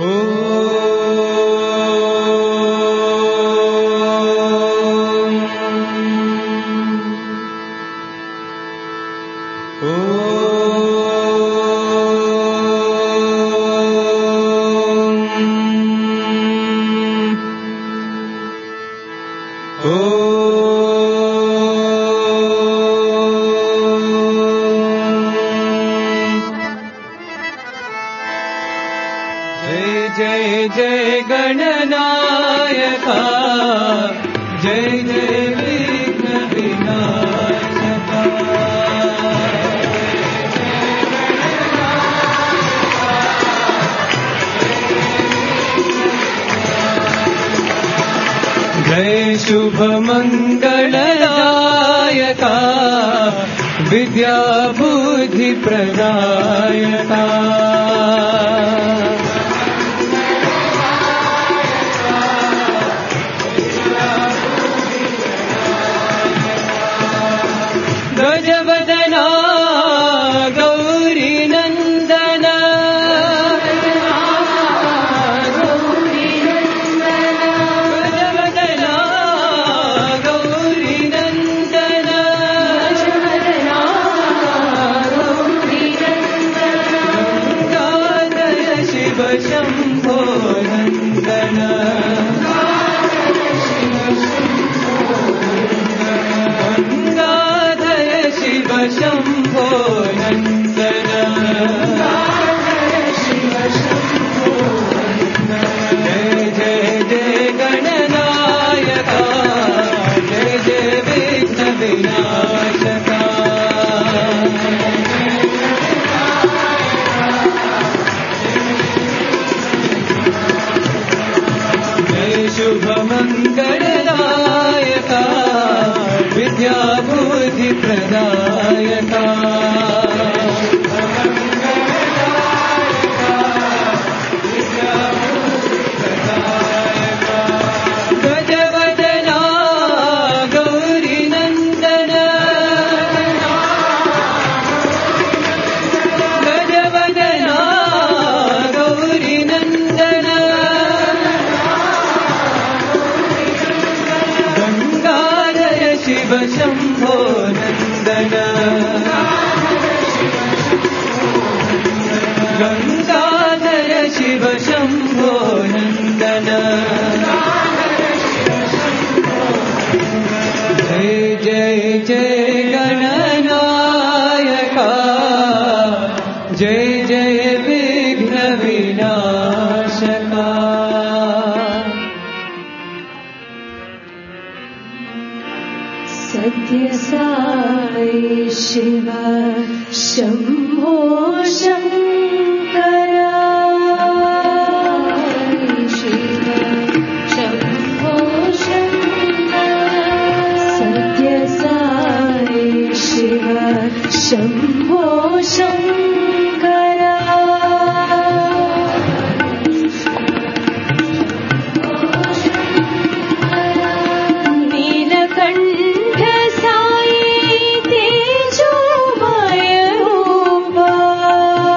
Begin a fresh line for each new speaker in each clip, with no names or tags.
शुभमङ्गलदायका विद्या बुद्धि प्रदायका गजवदना गौरी नंदन शंभो नंदन गंगाधर शिव शंभो नंदन जय जय जय गणनायका जय जय विघ्न विनाशका शुभमङ्गलदायका विद्या बुद्धि प्रदायका गजवदना गौरी नंदन गजवदना गौरी नंदन शिव शंभो नंदन गंगाधर शिव शंभो नंदन जय जय जय गणनायका जय जय विघ्न विनाशका
सत्य साई शिव शंभो शंकर शिव शंभो शंकर सत्य साई शिव शंभो शंकर
जय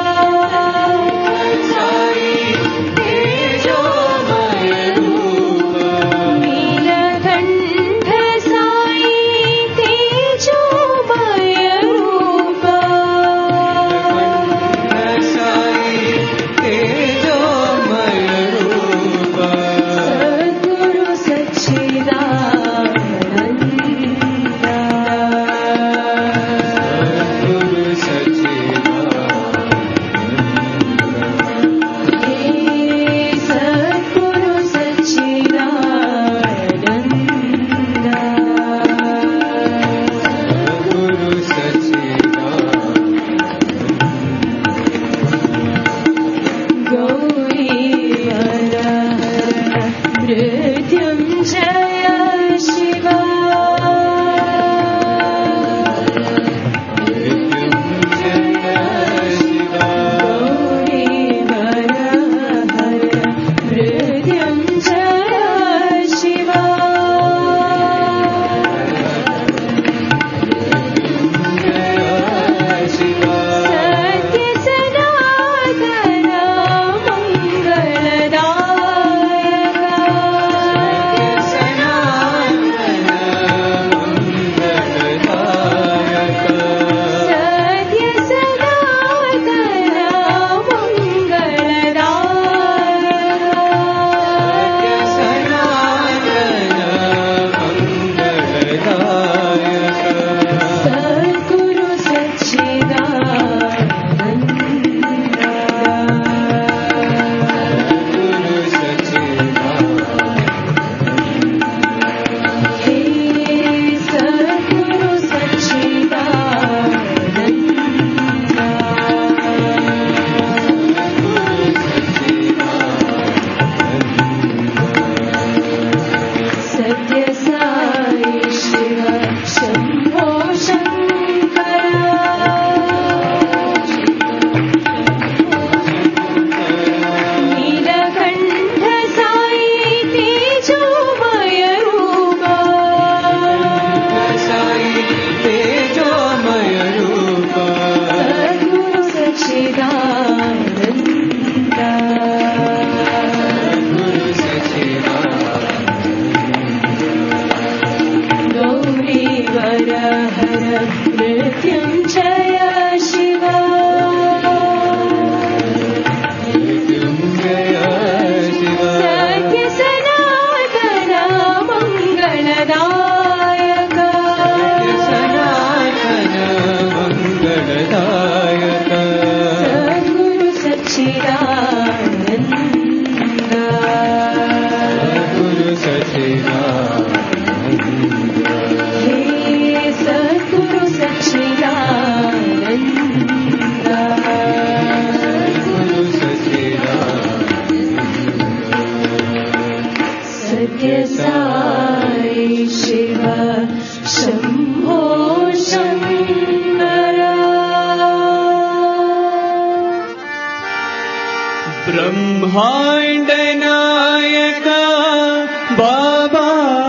ब्रह्मांड नायक बाबा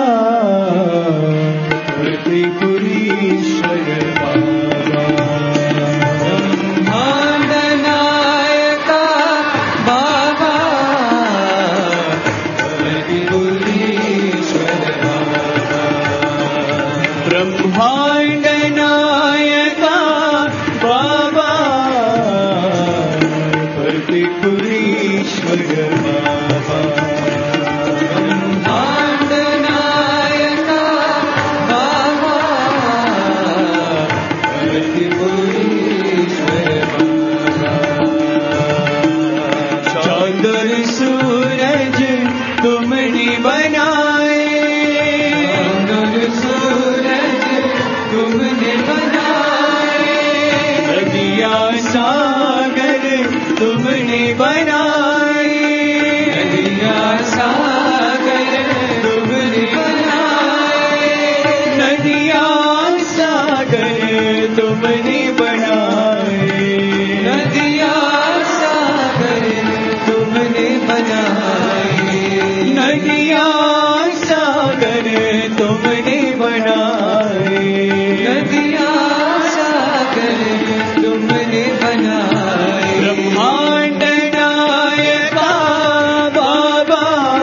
त्रिपुरीश्वर बाबा ब्रह्मांड नायक बाबा त्रिपुरीश्वर बाबा ब्रह्मांड नायक बाबा त्रिपुरीश्वर बाबा ब्रह्मांड नायक बाबा त्रिपुरीश्वर बाबा चांद और सूरज तुमने बनाए चांद और सूरज तुमने बनाए नदियाँ सागर तुमने बनाए नदियाँ सागर तुमने बनाए नदियाँ सागर तुमने बनाए नदियाँ सागर तुमने बनाए नदियाँ सागर तुमने बनाए नदियाँ सागर तुमने बनाए ब्रह्मांड नायक बाबा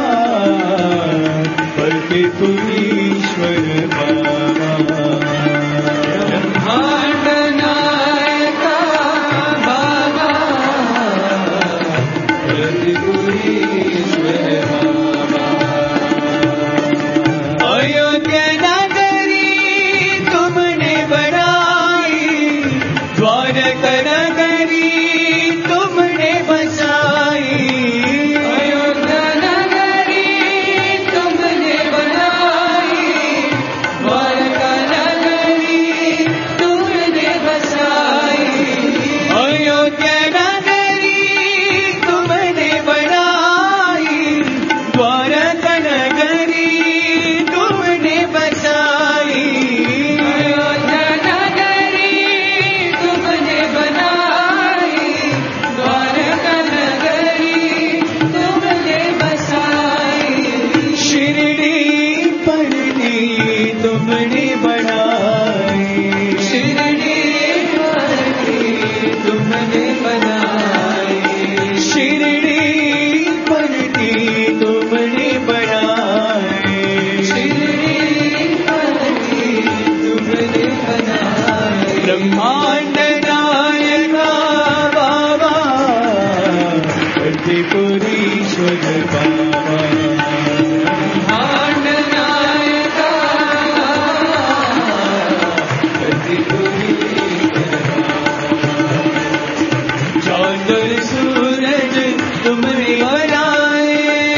त्रिपुरीश्वर बाबा ब्रह्मांड नायक बाबा त्रिपुरीश्वर बाबा अयोध्या नगरी तुमने बनाई द्वारका नगरी तुमने बसाई अयोध्या नगरी तुमने बनाई द्वारका नगरी तुमने बसाई अयोध्या नगरी तुमने बनाई द्वारका नगरी तुमने बसाई अयोध्या नगरी तुमने बनाई द्वारका नगरी तुमने बसाई शिरडी पड़ती तुमने बनाई शिरडी पड़ती तुमने बनाई शिरडी पड़ती तुमने बनाई शिरडी पड़ती तुमने बनाई ब्रह्मांड नायक बाबा त्रिपुरीश्वर बाबा ब्रह्मांड नायक बाबा त्रिपुरीश्वर चांद और सूरज तुमने बनाए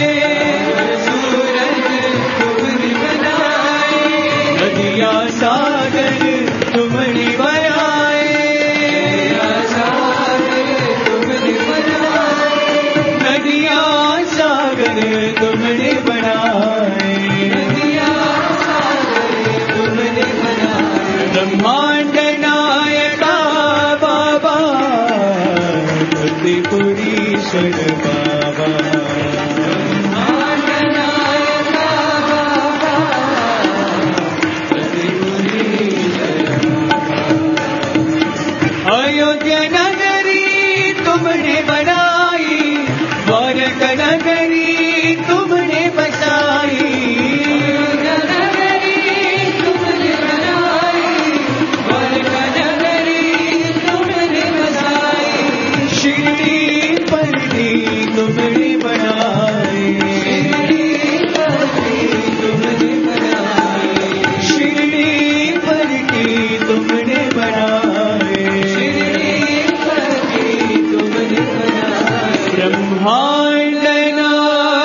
सूरज तुमने बनाए नदियाँ सागर तुमने बनाए नदियाँ सागर तुमने बनाए नदियाँ सागर तुमने बनाए नदियाँ सागर तुमने बनाए ब्रह्मांड नायक बाबा त्रिपुरीश्वर बाबा ब्रह्मांड नायक बाबा त्रिपुरीश्वर बाबा अयोध्या नगरी तुमने बनाई द्वारका नगरी तुमने बसाई अयोध्या नगरी तुमने बनाई द्वारका नगरी तुमने बसाई शिरडी पड़ती तुमने बनाई शिरडी पड़ती तुमने बनाई शिरडी पड़ती तुमने बनाई शिरडी पड़ती तुमने बनाई ब्रह्मांड नायक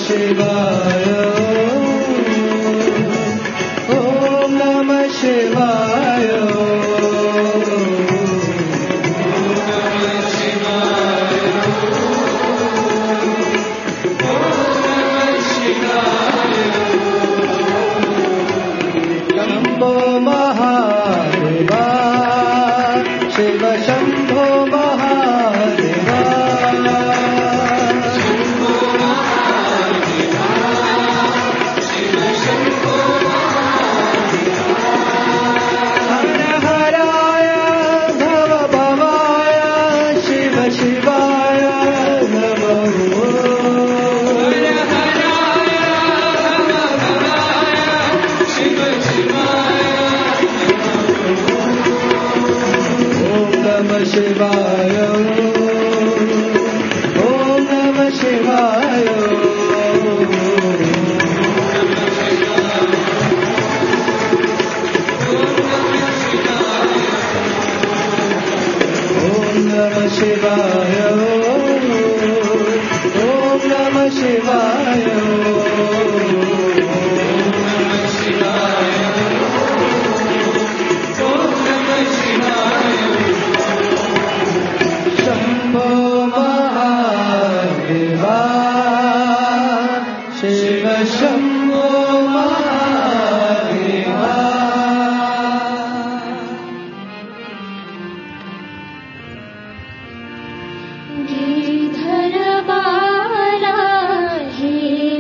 शिवाय ओम नमः शिवाय शंभो महादेवा शिव शंभो महादेवा हर हराय भव भवाय शिव शिवाय नमो शिवाय ओम नमः शिवाय ओम नमः शिवाय ओम नमः शिवाय शंभो महादेवा शिव शंभो महादेवा
गिरिधर बाला हे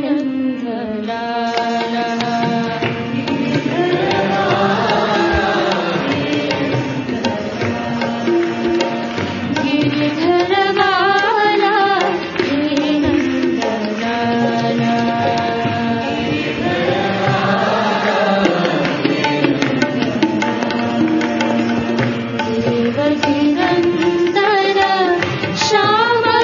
नंदलाला गिरिधर बाला हे नंदलाला देवकी नंदन श्याम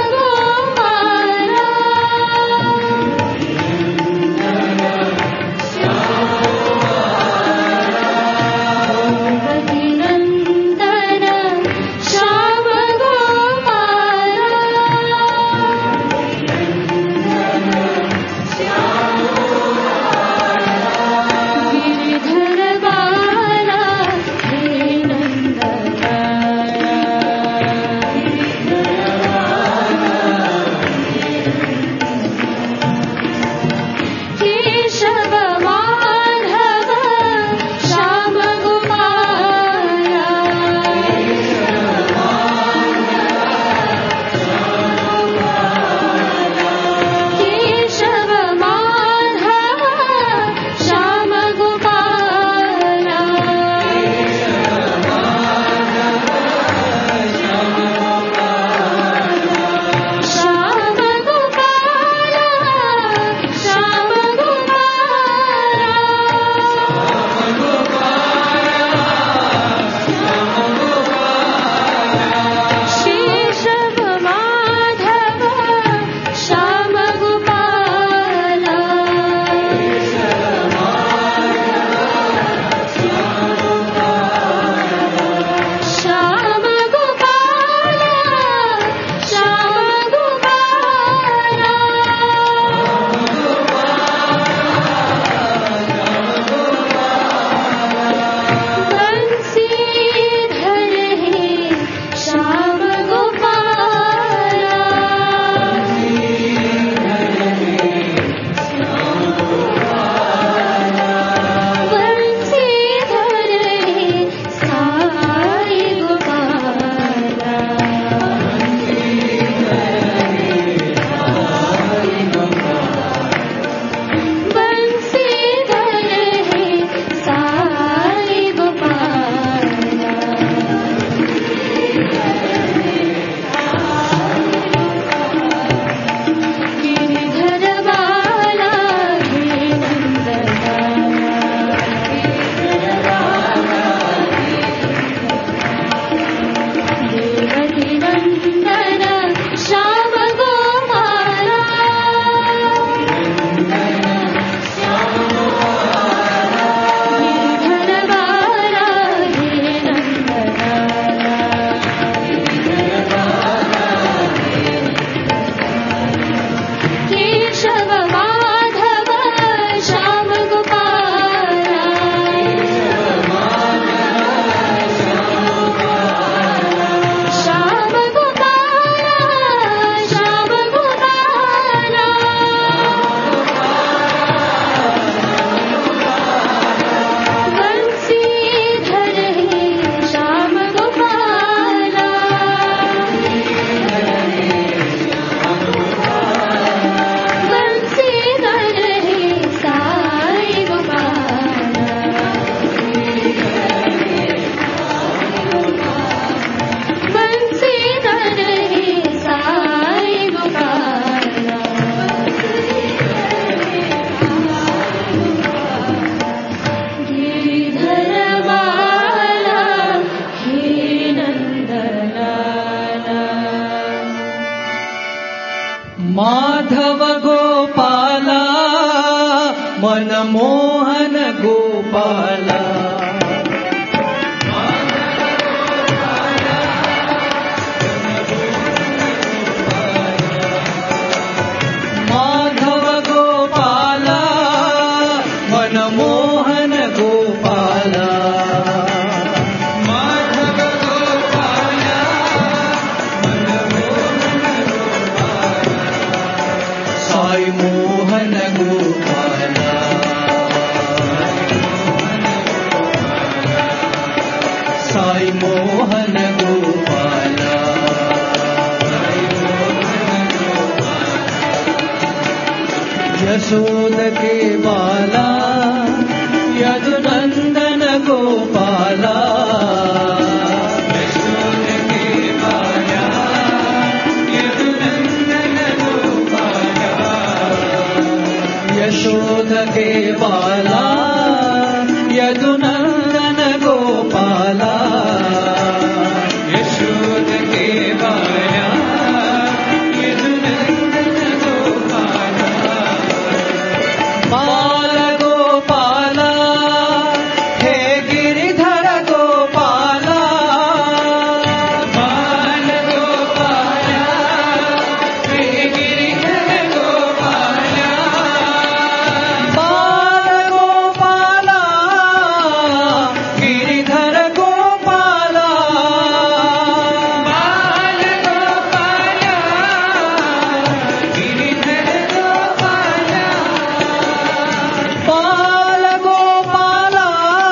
माधव गोपाला मनमोहन गोपाला माधव गोपाला मनमोहन गोपाला माधव गोपाला मनमोहन गोपाला साई मोहन गोपाला साई मोहन गोपाला यशोद के बाला यदुनंदन गोपाला यशोद के बाला यदुनंदन गोपाला यशोद के बाला यदुनंदन गोपाला यशोद के बाला यदुनंदन गोपाला बाल गोपाला हे गिरिधर गोपाला बाल गोपाला हे गिरिधर गोपाला बाल गोपाला गिरिधर गोपाला बाल गोपाला गिरिधर गोपाला बाल गोपाला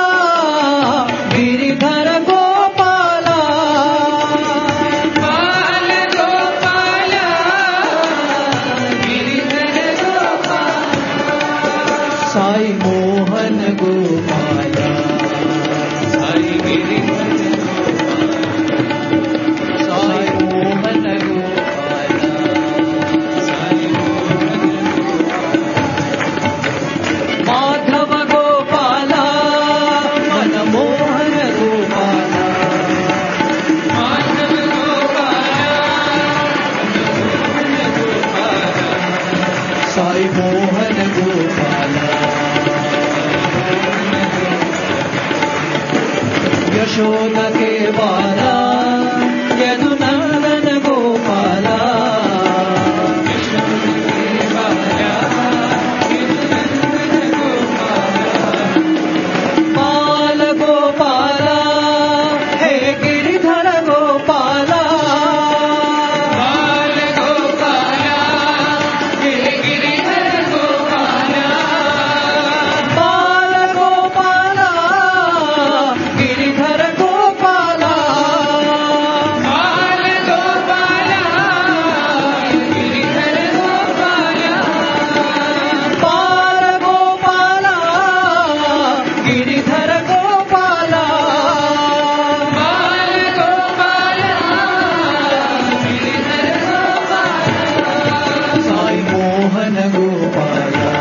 गिरिधर गोपाला बाल गोपाला गिरिधर गोपाला साई मोहन गोपाला साई गिरिधर गोपाला साई मोहन गोपाला साई मोहन माधव गोपाला मनमोहन गोपाला माधव गोपाला मनमोहन गोपाला साई मोहन गोपाला यशोद के बाला यदुनंदन गोपाला यशोद के बाला यदुनंदन गोपाला बाल गोपाला हे गिरिधर गोपाला बाल गोपाला हे गिरिधर गोपाला बाल गोपाला गिरिधर गोपाला बाल गोपाला गिरिधर गोपाला बाल गोपाला गिरिधर गोपाला बाल गोपाला गिरिधर गोपाला साई मोहन गोपाला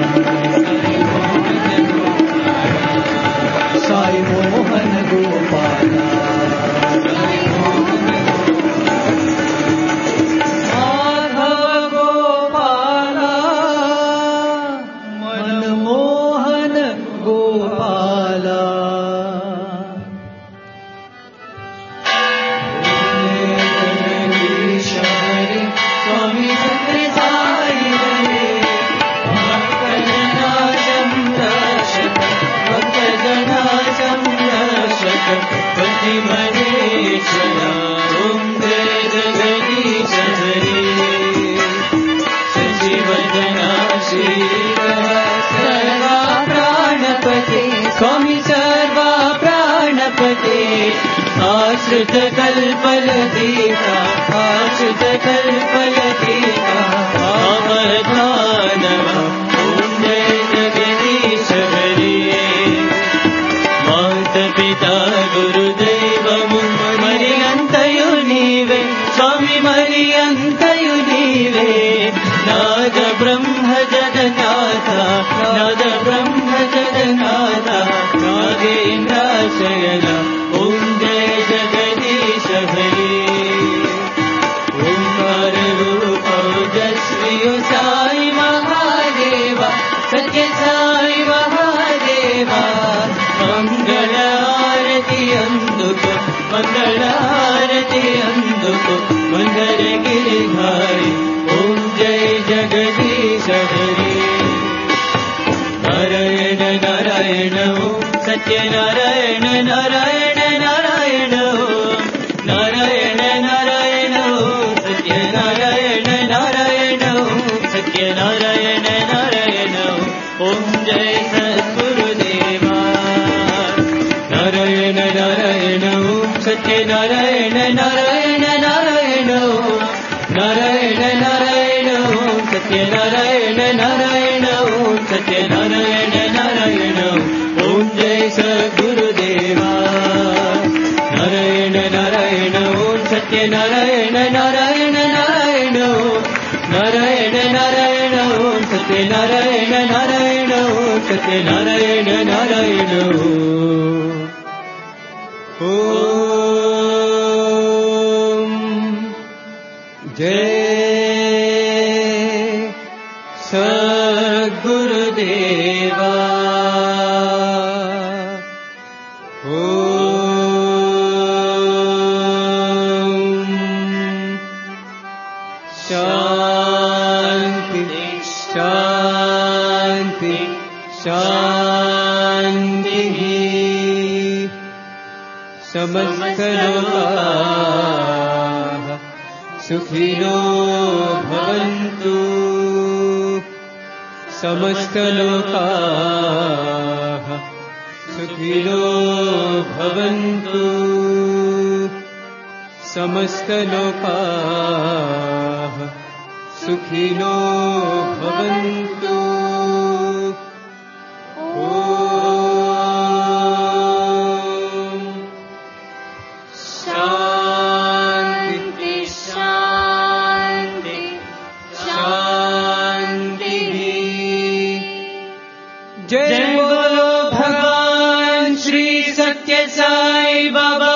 साई मोहन गोपाला माधव गोपाला मनमोहन गोपाला जगदीश्वरी स्वामी चंद्र साई रे भक्तना संरक्षक भक्तना संरक्षक पतिमहेश्वरा ओम जय जगदीश हरे सजीवदना श्रीधर सर्वा प्राणपते स्वामी सर्वा प्राणपते आश्रित कल्पलतीता आश्रित कल्पलतीता अवधानम ओम जय जगदीश हरे माता पिता गुरुदैवमु मरियंतयु नीवे स्वामी मरियंतयु नीवे नाद ब्रह्म जगन्नाथ नाद ब्रह्म जगन्नाथ नागेन्द्राशयन ओम जय जगदीश हरे ओंकार रूप जस्व सत्यनारायण नारायण ओम सत्यनारायण नारायण ओम जय सद्गुरुदेवा नारायण नारायण ओम सत्यनारायण नारायण नारायण ओम नारायण नारायण ओम सत्यनारायण नारायण ओम सत्यनारायण नारायण ओम जय सद्गुरुदेवा शांति शांति शांति समस्त लोकाः सुखिनो भवन्तु समस्त लोकाः सुखिनो भवन्तु समस्त लोकाः सुखिनो भवन्तु ओम शांति शांति शांति जय बोलो भगवान श्री सत्य साई बाबा